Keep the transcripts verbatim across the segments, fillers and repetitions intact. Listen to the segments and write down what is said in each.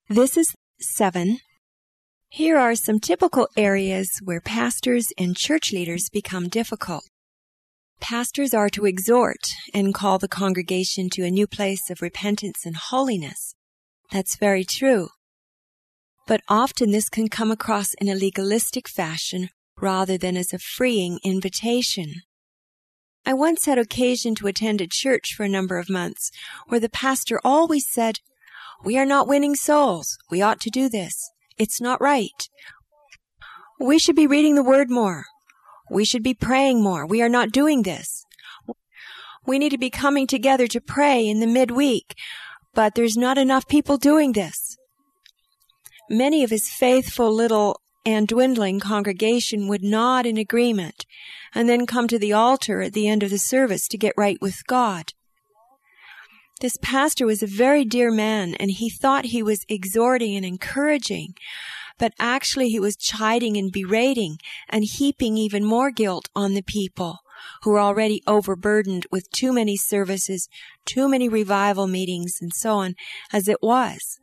This is seven. Here are some typical areas where pastors and church leaders become difficult. Pastors are to exhort and call the congregation to a new place of repentance and holiness. That's very true. But often this can come across in a legalistic fashion rather than as a freeing invitation. I once had occasion to attend a church for a number of months where the pastor always said, "We are not winning souls. We ought to do this. It's not right. We should be reading the Word more. We should be praying more. We are not doing this. We need to be coming together to pray in the midweek, but there's not enough people doing this." Many of his faithful little and dwindling congregation would nod in agreement and then come to the altar at the end of the service to get right with God. This pastor was a very dear man, and he thought he was exhorting and encouraging, but actually he was chiding and berating and heaping even more guilt on the people who were already overburdened with too many services, too many revival meetings, and so on, as it was.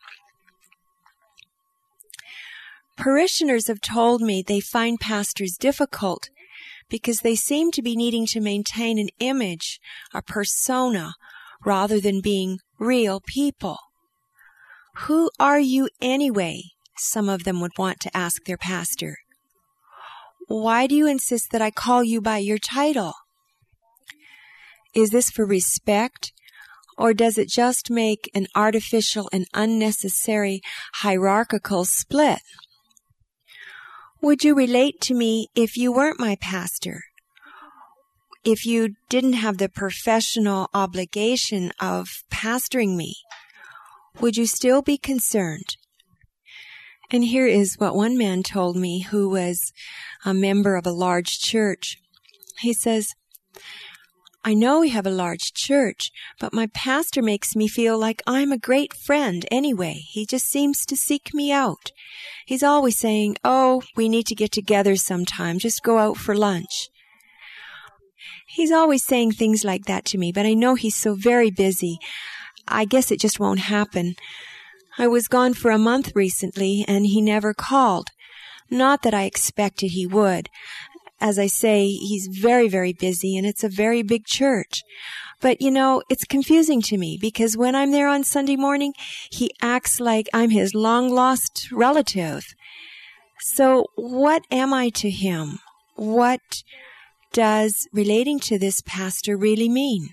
Parishioners have told me they find pastors difficult because they seem to be needing to maintain an image, a persona, rather than being real people. Who are you anyway? Some of them would want to ask their pastor. Why do you insist that I call you by your title? Is this for respect, or does it just make an artificial and unnecessary hierarchical split? Would you relate to me if you weren't my pastor? If you didn't have the professional obligation of pastoring me, would you still be concerned? And here is what one man told me who was a member of a large church. He says, "I know we have a large church, but my pastor makes me feel like I'm a great friend anyway. He just seems to seek me out. He's always saying, 'Oh, we need to get together sometime. Just go out for lunch.' He's always saying things like that to me, but I know he's so very busy. I guess it just won't happen. I was gone for a month recently, and he never called. Not that I expected he would. As I say, he's very, very busy, and it's a very big church. But, you know, it's confusing to me, because when I'm there on Sunday morning, he acts like I'm his long-lost relative. So what am I to him? What does relating to this pastor really mean?"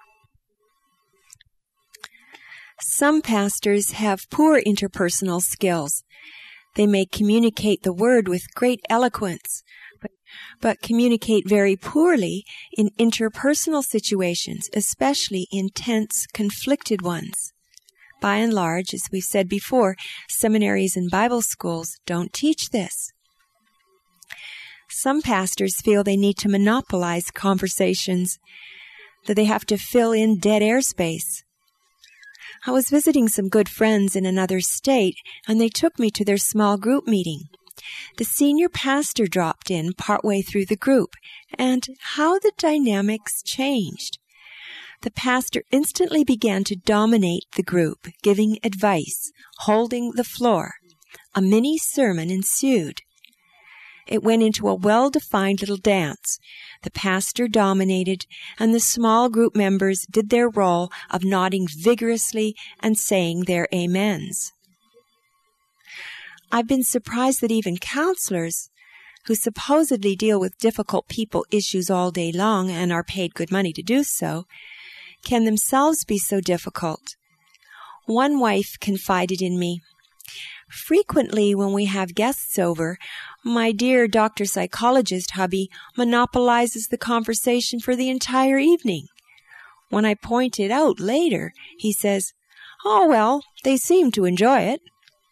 Some pastors have poor interpersonal skills. They may communicate the word with great eloquence, but, but communicate very poorly in interpersonal situations, especially in tense, conflicted ones. By and large, as we've said before, seminaries and Bible schools don't teach this. Some pastors feel they need to monopolize conversations, that they have to fill in dead air space. I was visiting some good friends in another state, and they took me to their small group meeting. The senior pastor dropped in partway through the group, and how the dynamics changed. The pastor instantly began to dominate the group, giving advice, holding the floor. A mini sermon ensued. It went into a well-defined little dance. The pastor dominated, and the small group members did their role of nodding vigorously and saying their amens. I've been surprised that even counselors, who supposedly deal with difficult people issues all day long and are paid good money to do so, can themselves be so difficult. One wife confided in me, "Frequently when we have guests over, my dear doctor psychologist hubby monopolizes the conversation for the entire evening. When I point it out later, he says, 'Oh, well, they seem to enjoy it.'"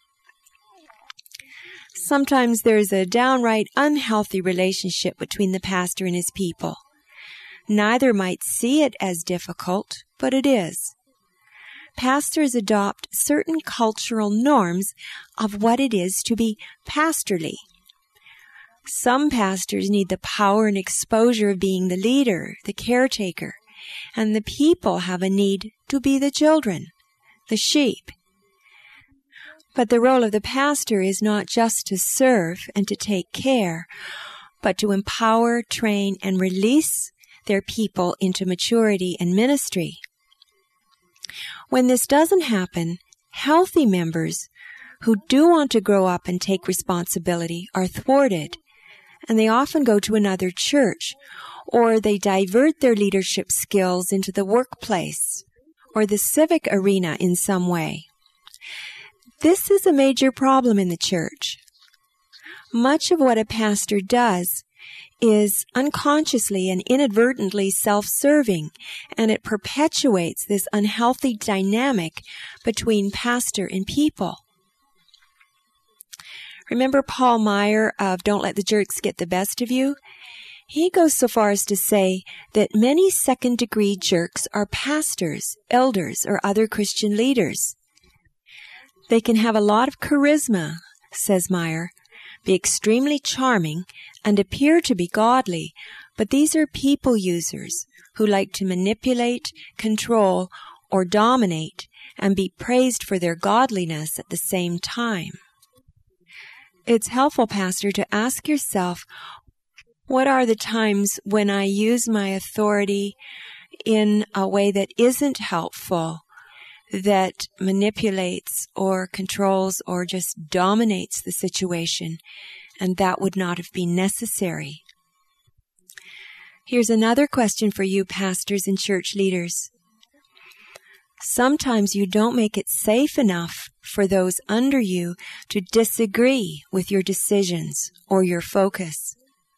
Sometimes there's a downright unhealthy relationship between the pastor and his people. Neither might see it as difficult, but it is. Pastors adopt certain cultural norms of what it is to be pastorly. Some pastors need the power and exposure of being the leader, the caretaker, and the people have a need to be the children, the sheep. But the role of the pastor is not just to serve and to take care, but to empower, train, and release their people into maturity and ministry. When this doesn't happen, healthy members who do want to grow up and take responsibility are thwarted, and they often go to another church, or they divert their leadership skills into the workplace or the civic arena in some way. This is a major problem in the church. Much of what a pastor does is unconsciously and inadvertently self-serving, and it perpetuates this unhealthy dynamic between pastor and people. Remember Paul Meyer of Don't Let the Jerks Get the Best of You? He goes so far as to say that many second-degree jerks are pastors, elders, or other Christian leaders. They can have a lot of charisma, says Meyer, be extremely charming, and appear to be godly, but these are people users who like to manipulate, control, or dominate, and be praised for their godliness at the same time. It's helpful, Pastor, to ask yourself, what are the times when I use my authority in a way that isn't helpful, that manipulates or controls or just dominates the situation, and that would not have been necessary? Here's another question for you, pastors and church leaders. Sometimes you don't make it safe enough for those under you to disagree with your decisions or your focus.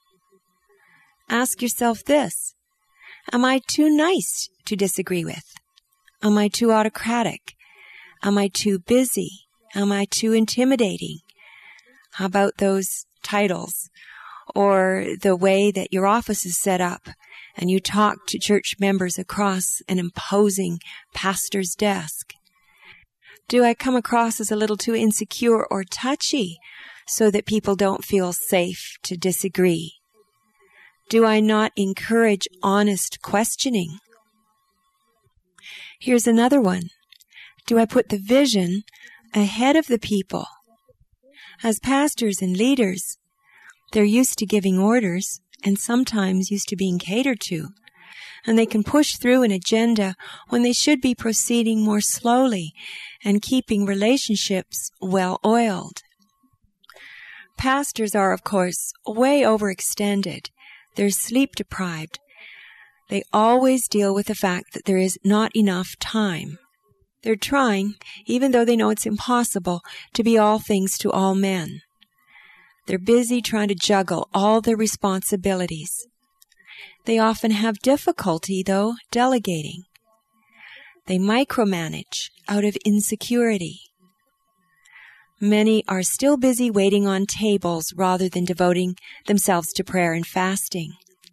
Ask yourself this: am I too nice to disagree with? Am I too autocratic? Am I too busy? Am I too intimidating? How about those titles? Or the way that your office is set up and you talk to church members across an imposing pastor's desk? Do I come across as a little too insecure or touchy so that people don't feel safe to disagree? Do I not encourage honest questioning? Here's another one. Do I put the vision ahead of the people? As pastors and leaders, they're used to giving orders and sometimes used to being catered to, and they can push through an agenda when they should be proceeding more slowly and keeping relationships well-oiled. Pastors are, of course, way overextended. They're sleep-deprived. They always deal with the fact that there is not enough time. They're trying, even though they know it's impossible, to be all things to all men. They're busy trying to juggle all their responsibilities. They often have difficulty, though, delegating. They micromanage out of insecurity. Many are still busy waiting on tables rather than devoting themselves to prayer and fasting.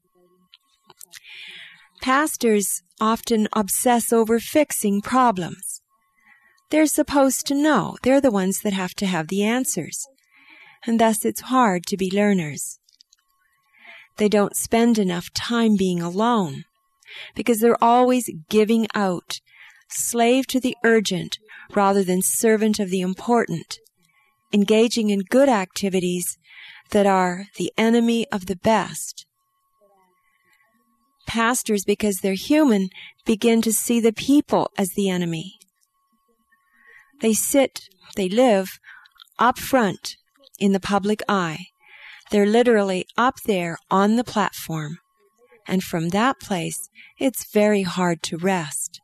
Pastors often obsess over fixing problems. They're supposed to know. They're the ones that have to have the answers. And thus it's hard to be learners. They don't spend enough time being alone because they're always giving out, slave to the urgent rather than servant of the important, engaging in good activities that are the enemy of the best. Pastors, because they're human, begin to see the people as the enemy. They sit, they live up front in the public eye. They're literally up there on the platform. And from that place, it's very hard to rest.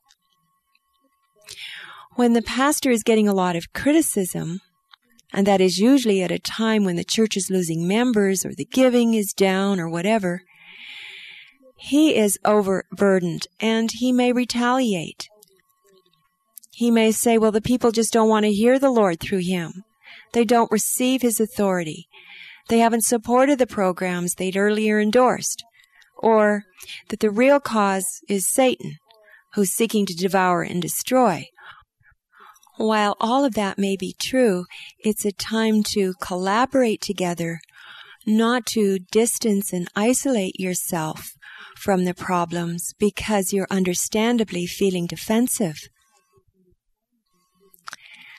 When the pastor is getting a lot of criticism, and that is usually at a time when the church is losing members or the giving is down or whatever, he is overburdened and he may retaliate. He may say, well, the people just don't want to hear the Lord through him. They don't receive his authority. They haven't supported the programs they'd earlier endorsed. Or that the real cause is Satan, who's seeking to devour and destroy. While all of that may be true, it's a time to collaborate together, not to distance and isolate yourself from the problems because you're understandably feeling defensive.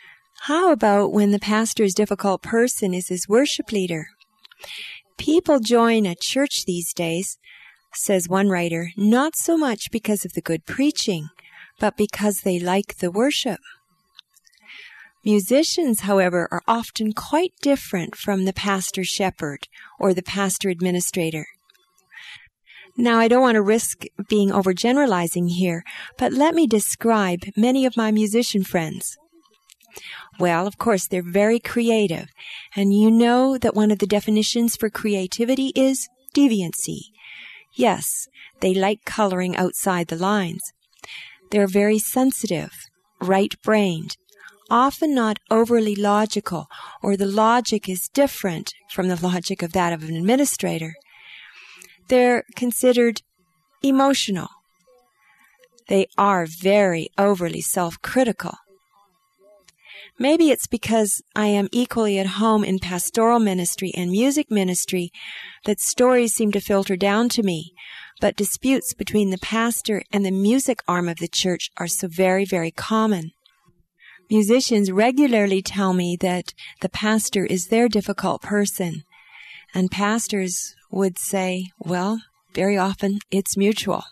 How about when the pastor's difficult person is his worship leader? People join a church these days, says one writer, not so much because of the good preaching, but because they like the worship. Musicians, however, are often quite different from the pastor shepherd or the pastor administrator. Now, I don't want to risk being overgeneralizing here, but let me describe many of my musician friends. Well, of course, they're very creative, and you know that one of the definitions for creativity is deviancy. Yes, they like coloring outside the lines. They're very sensitive, right-brained, often not overly logical, or the logic is different from the logic of that of an administrator. They're considered emotional. They are very overly self-critical. Maybe it's because I am equally at home in pastoral ministry and music ministry that stories seem to filter down to me, but disputes between the pastor and the music arm of the church are so very, very common. Musicians regularly tell me that the pastor is their difficult person, and pastors would say, well, very often it's mutual.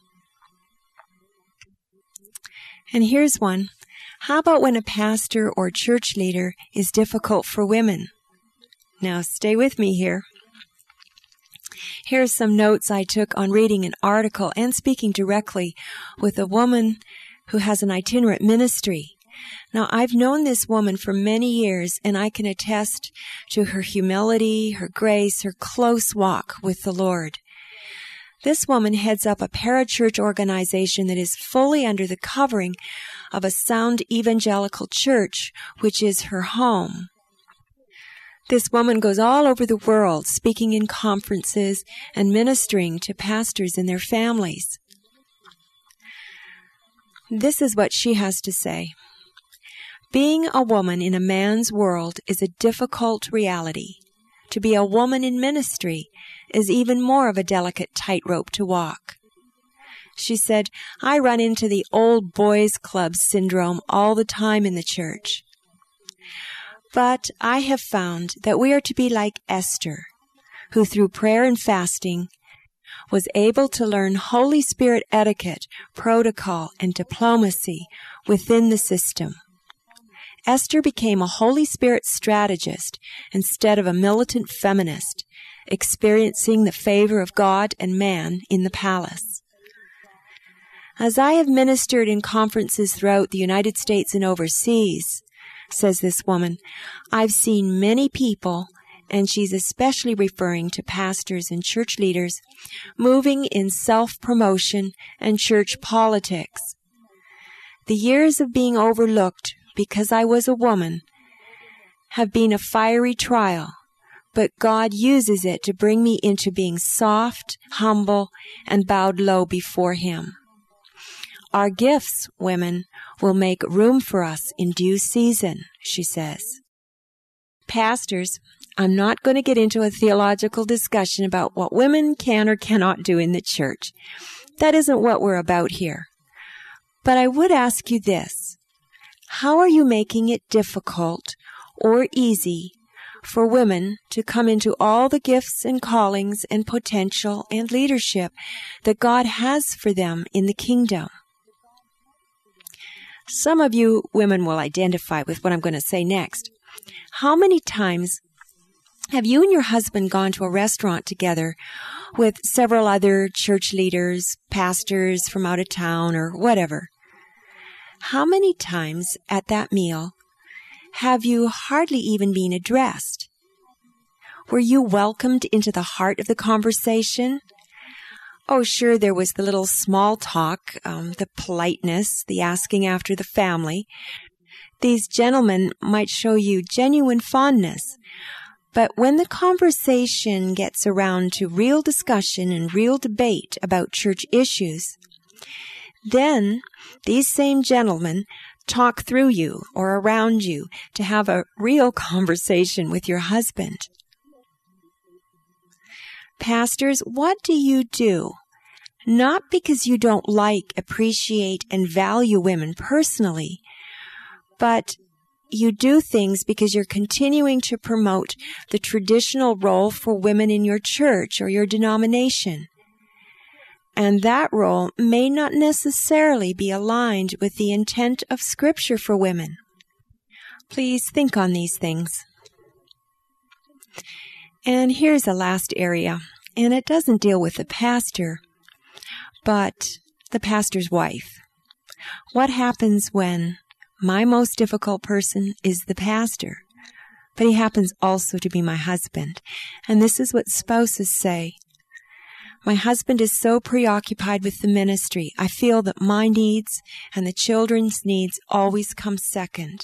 And here's one. How about when a pastor or church leader is difficult for women? Now, stay with me here. Here are some notes I took on reading an article and speaking directly with a woman who has an itinerant ministry. Now, I've known this woman for many years, and I can attest to her humility, her grace, her close walk with the Lord. This woman heads up a parachurch organization that is fully under the covering of a sound evangelical church, which is her home. This woman goes all over the world, speaking in conferences and ministering to pastors and their families. This is what she has to say. Being a woman in a man's world is a difficult reality. To be a woman in ministry is even more of a delicate tightrope to walk. She said, I run into the old boys club syndrome all the time in the church. But I have found that we are to be like Esther, who through prayer and fasting was able to learn Holy Spirit etiquette, protocol, and diplomacy within the system. Esther became a Holy Spirit strategist instead of a militant feminist, experiencing the favor of God and man in the palace. As I have ministered in conferences throughout the United States and overseas, says this woman, I've seen many people, and she's especially referring to pastors and church leaders, moving in self-promotion and church politics. The years of being overlooked because I was a woman have been a fiery trial, but God uses it to bring me into being soft, humble, and bowed low before Him. Our gifts, women, will make room for us in due season, she says. Pastors, I'm not going to get into a theological discussion about what women can or cannot do in the church. That isn't what we're about here. But I would ask you this. How are you making it difficult or easy for women to come into all the gifts and callings and potential and leadership that God has for them in the kingdom? Some of you women will identify with what I'm going to say next. How many times have you and your husband gone to a restaurant together with several other church leaders, pastors from out of town, or whatever? How many times at that meal have you hardly even been addressed? Were you welcomed into the heart of the conversation? Oh, sure, there was the little small talk, um, the politeness, the asking after the family. These gentlemen might show you genuine fondness. But when the conversation gets around to real discussion and real debate about church issues, then these same gentlemen talk through you or around you to have a real conversation with your husband. Pastors, what do you do? Not because you don't like, appreciate, and value women personally, but you do things because you're continuing to promote the traditional role for women in your church or your denomination. And that role may not necessarily be aligned with the intent of Scripture for women. Please think on these things. And here's a last area, and it doesn't deal with the pastor, but the pastor's wife. What happens when my most difficult person is the pastor, but he happens also to be my husband? And this is what spouses say. My husband is so preoccupied with the ministry, I feel that my needs and the children's needs always come second.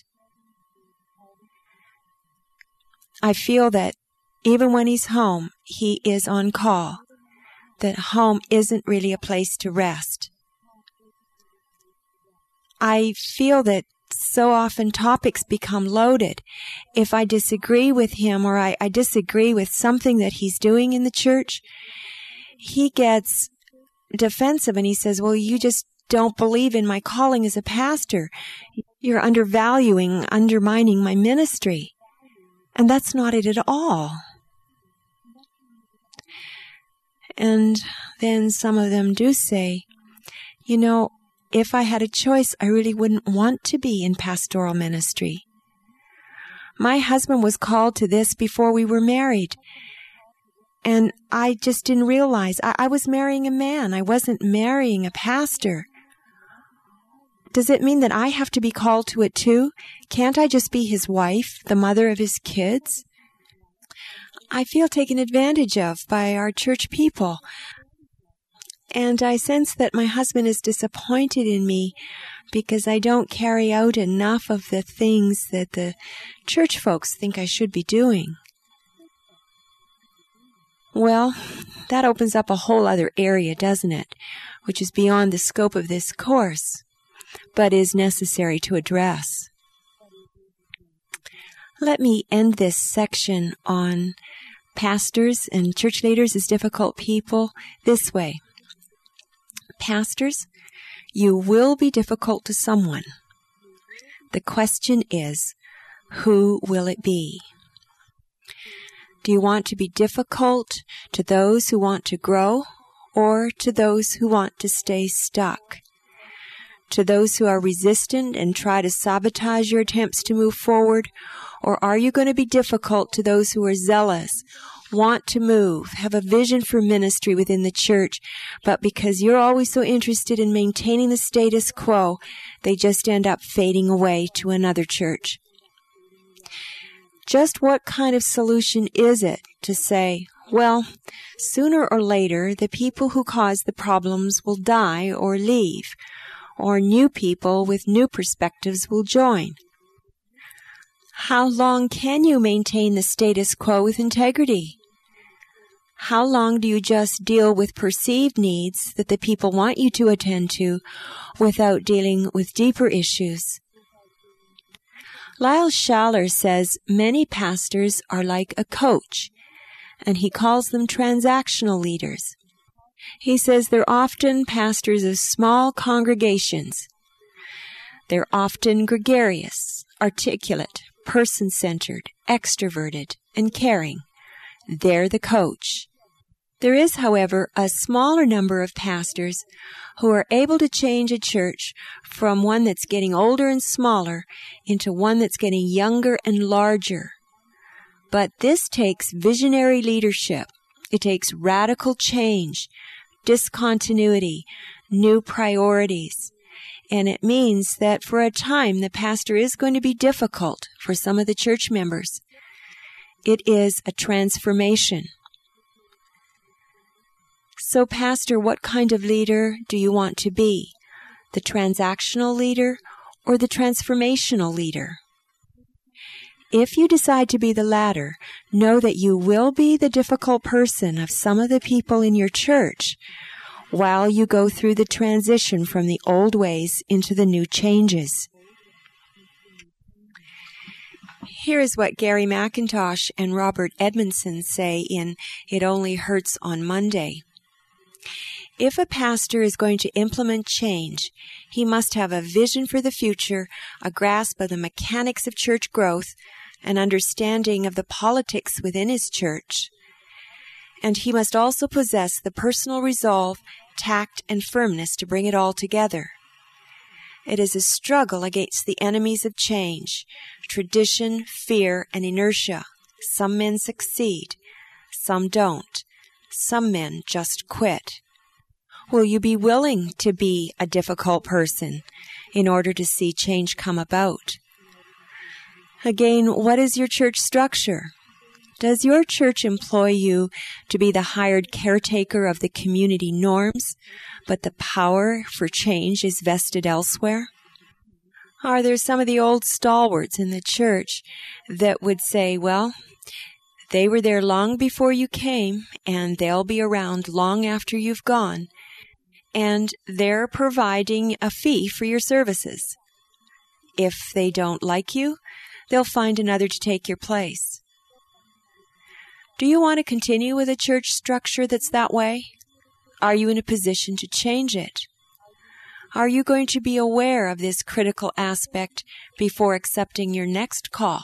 I feel that even when he's home, he is on call, that home isn't really a place to rest. I feel that so often topics become loaded. If I disagree with him or I, I disagree with something that he's doing in the church, he gets defensive and he says, well, you just don't believe in my calling as a pastor. You're undervaluing, undermining my ministry. And that's not it at all. And then some of them do say, you know, if I had a choice, I really wouldn't want to be in pastoral ministry. My husband was called to this before we were married. And I just didn't realize. I, I was marrying a man. I wasn't marrying a pastor. Does it mean that I have to be called to it too? Can't I just be his wife, the mother of his kids? I feel taken advantage of by our church people. And I sense that my husband is disappointed in me because I don't carry out enough of the things that the church folks think I should be doing. Well, that opens up a whole other area, doesn't it? Which is beyond the scope of this course, but is necessary to address. Let me end this section on pastors and church leaders as difficult people this way. Pastors, you will be difficult to someone. The question is, who will it be? Do you want to be difficult to those who want to grow or to those who want to stay stuck? To those who are resistant and try to sabotage your attempts to move forward? Or are you going to be difficult to those who are zealous, want to move, have a vision for ministry within the church, but because you're always so interested in maintaining the status quo, they just end up fading away to another church? Just what kind of solution is it to say, well, sooner or later, the people who cause the problems will die or leave, or new people with new perspectives will join? How long can you maintain the status quo with integrity? How long do you just deal with perceived needs that the people want you to attend to without dealing with deeper issues? Lyle Schaller says many pastors are like a coach, and he calls them transactional leaders. He says they're often pastors of small congregations. They're often gregarious, articulate, person-centered, extroverted, and caring. They're the coach. There is, however, a smaller number of pastors who are able to change a church from one that's getting older and smaller into one that's getting younger and larger. But this takes visionary leadership. It takes radical change, discontinuity, new priorities. And it means that for a time the pastor is going to be difficult for some of the church members. It is a transformation. So, pastor, what kind of leader do you want to be? The transactional leader or the transformational leader? If you decide to be the latter, know that you will be the difficult person of some of the people in your church while you go through the transition from the old ways into the new changes. Here is what Gary McIntosh and Robert Edmondson say in It Only Hurts on Monday. If a pastor is going to implement change, he must have a vision for the future, a grasp of the mechanics of church growth, an understanding of the politics within his church. And he must also possess the personal resolve, tact, and firmness to bring it all together. It is a struggle against the enemies of change, tradition, fear, and inertia. Some men succeed, some don't. Some men just quit. Will you be willing to be a difficult person in order to see change come about? Again, what is your church structure? Does your church employ you to be the hired caretaker of the community norms, but the power for change is vested elsewhere? Are there some of the old stalwarts in the church that would say, well, they were there long before you came, and they'll be around long after you've gone, and they're providing a fee for your services. If they don't like you, they'll find another to take your place. Do you want to continue with a church structure that's that way? Are you in a position to change it? Are you going to be aware of this critical aspect before accepting your next call?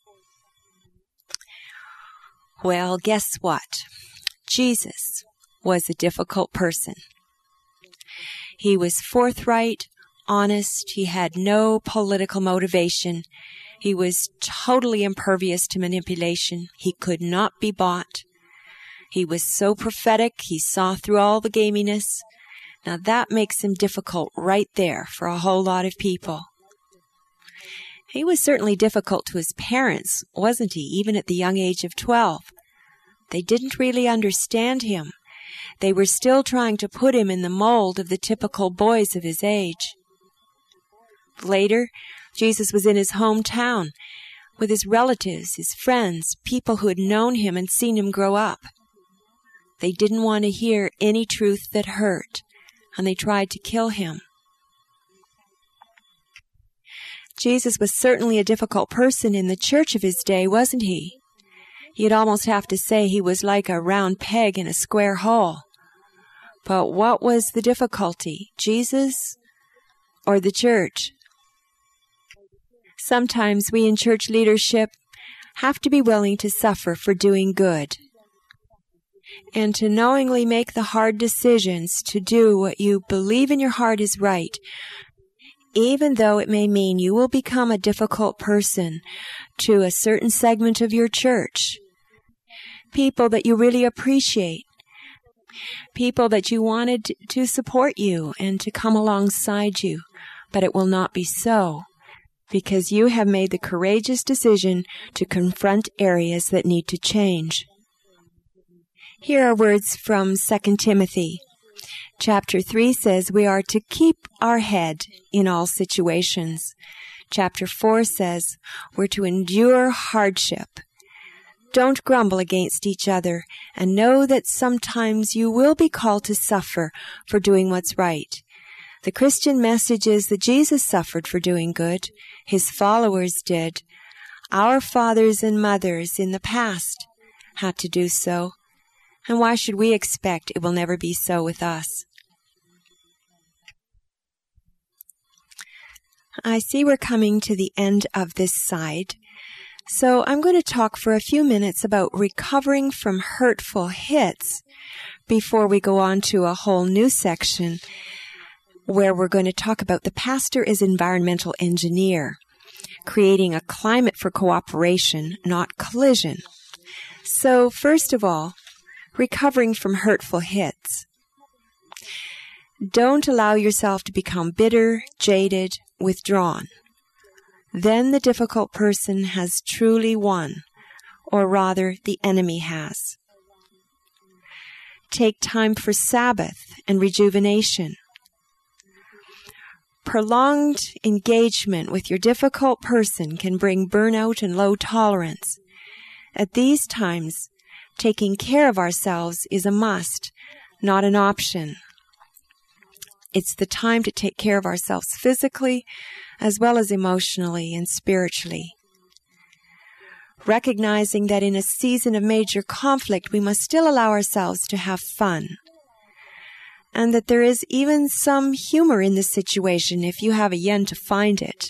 Well, guess what? Jesus was a difficult person. He was forthright, honest. He had no political motivation. He was totally impervious to manipulation. He could not be bought. He was so prophetic, he saw through all the gaminess. Now that makes him difficult right there for a whole lot of people. He was certainly difficult to his parents, wasn't he, even at the young age of twelve? They didn't really understand him. They were still trying to put him in the mold of the typical boys of his age. Later, Jesus was in his hometown with his relatives, his friends, people who had known him and seen him grow up. They didn't want to hear any truth that hurt, and they tried to kill him. Jesus was certainly a difficult person in the church of his day, wasn't he? You'd almost have to say he was like a round peg in a square hole. But what was the difficulty, Jesus or the church? Sometimes we in church leadership have to be willing to suffer for doing good and to knowingly make the hard decisions to do what you believe in your heart is right, even though it may mean you will become a difficult person to a certain segment of your church, people that you really appreciate, people that you wanted to support you and to come alongside you, but it will not be so, because you have made the courageous decision to confront areas that need to change. Here are words from Second Timothy. Chapter three says we are to keep our head in all situations. Chapter four says we're to endure hardship. Don't grumble against each other, and know that sometimes you will be called to suffer for doing what's right. The Christian message is that Jesus suffered for doing good. His followers did. Our fathers and mothers in the past had to do so. And why should we expect it will never be so with us? I see we're coming to the end of this side. So I'm going to talk for a few minutes about recovering from hurtful hits before we go on to a whole new section where we're going to talk about the pastor as environmental engineer, creating a climate for cooperation, not collision. So first of all, recovering from hurtful hits. Don't allow yourself to become bitter, jaded, withdrawn. Then the difficult person has truly won, or rather the enemy has. Take time for Sabbath and rejuvenation. Prolonged engagement with your difficult person can bring burnout and low tolerance. At these times, taking care of ourselves is a must, not an option. It's the time to take care of ourselves physically, as well as emotionally and spiritually. Recognizing that in a season of major conflict, we must still allow ourselves to have fun. and that there is even some humor in this situation if you have a yen to find it.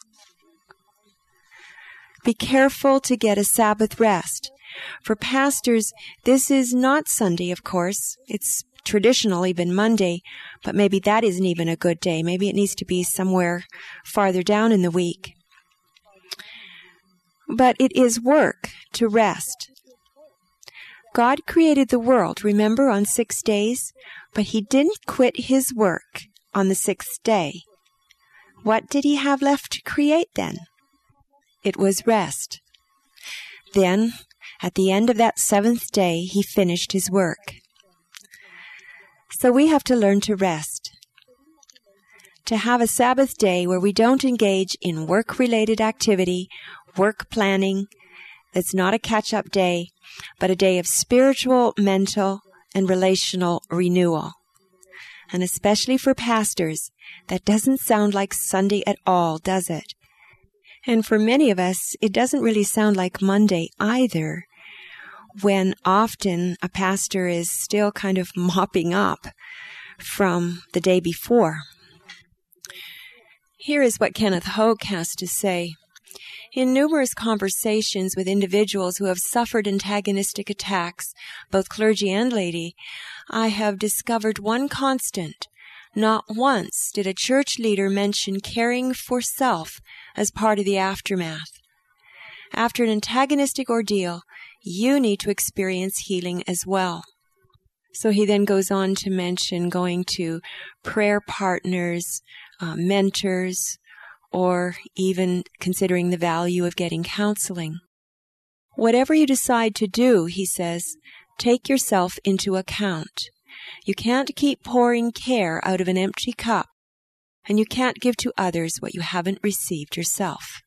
Be careful to get a Sabbath rest. For pastors, this is not Sunday, of course. It's traditionally been Monday, but maybe that isn't even a good day. Maybe it needs to be somewhere farther down in the week. But it is work to rest. God created the world, remember, on six days, but He didn't quit His work on the sixth day. What did He have left to create then? It was rest. Then, at the end of that seventh day, He finished His work. So we have to learn to rest. To have a Sabbath day where we don't engage in work-related activity, work planning. It's not a catch-up day, but a day of spiritual, mental, and relational renewal. And especially for pastors, that doesn't sound like Sunday at all, does it? And for many of us, it doesn't really sound like Monday either, when often a pastor is still kind of mopping up from the day before. Here is what Kenneth Hogue has to say. In numerous conversations with individuals who have suffered antagonistic attacks, both clergy and laity, I have discovered one constant. Not once did a church leader mention caring for self as part of the aftermath. After an antagonistic ordeal, you need to experience healing as well. So he then goes on to mention going to prayer partners, uh, mentors, or even considering the value of getting counseling. Whatever you decide to do, he says, take yourself into account. You can't keep pouring care out of an empty cup, and you can't give to others what you haven't received yourself.